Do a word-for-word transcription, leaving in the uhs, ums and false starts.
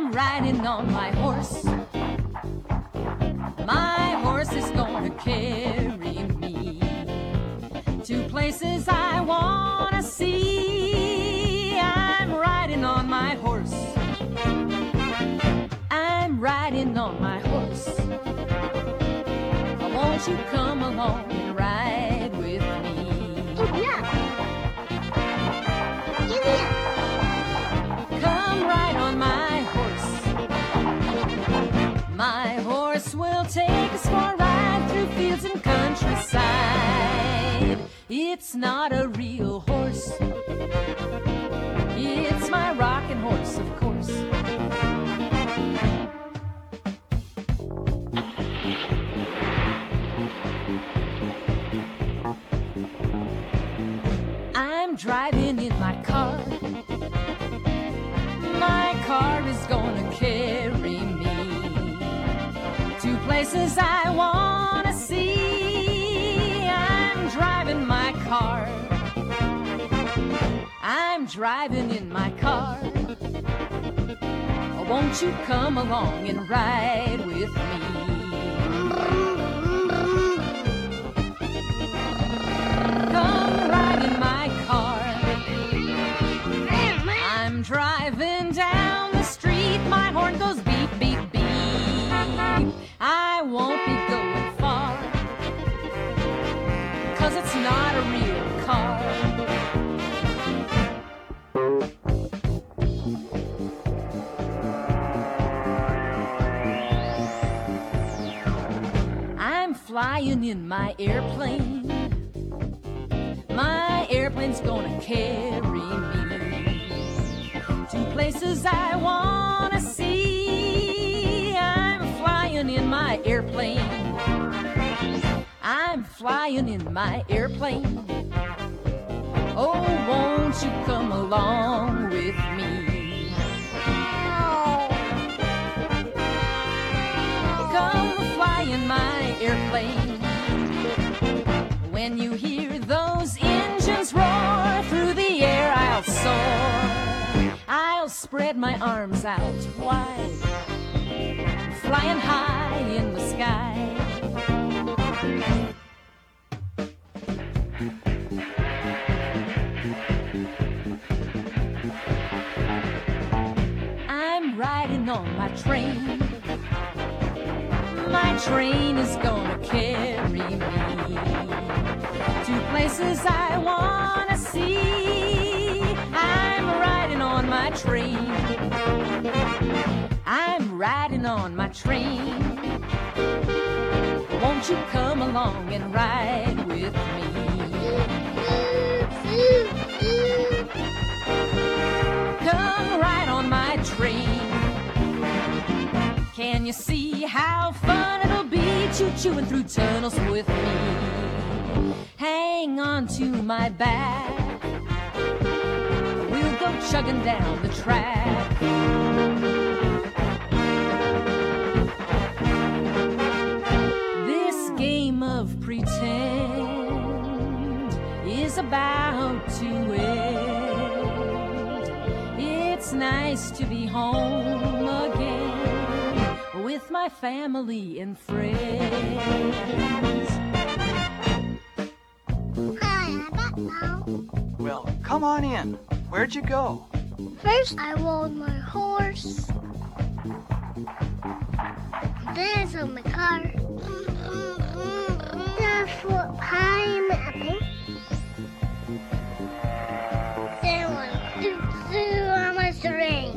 I'm riding on my horse. My horse is gonna carry me to places I wanna see. I'm riding on my horse. I'm riding on my horse. Won't you come along and ride with me? Give me up. Give me up. Come ride on my horse. My horse will take us for a ride through fields and countryside. It's not a real horse. It's my rocking horse, of course. I'm driving in my car. My car is gonna carry me to places I wanna see. I'm driving my car. I'm driving in my car. Won't you come along and ride with me? Come ride in my car. I'm driving down the street. My horn goes beep, beep, beep. I won't be going far, 'cause it's not a real car. I'm flying in my airplane. My airplane's gonna carry me to places I wanna see. I'm flying in my airplane. I'm flying in my airplane. Oh, won't you come along with me? Come fly in my airplane. When you hear those engines roar through the air, I'll soar. I'll spread my arms out wide, flying high in the sky. I'm riding on my train. My train is gonna carry me to places I wanna see. I'm riding on my train. I'm riding on my train. Won't you come along and ride with me? Come ride on my train. Can you see how fun it'll be choo-chooing through tunnels with me? Hang on to my back. We'll go chugging down the track. This game of pretend is about to end. It's nice to be home again with my family and friends. Hi, I got now. Well, come on in. Where'd you go? First, I rode my horse. Then I saw my car. That's what I'm mapping. Then I went zoom, zoom on my terrain.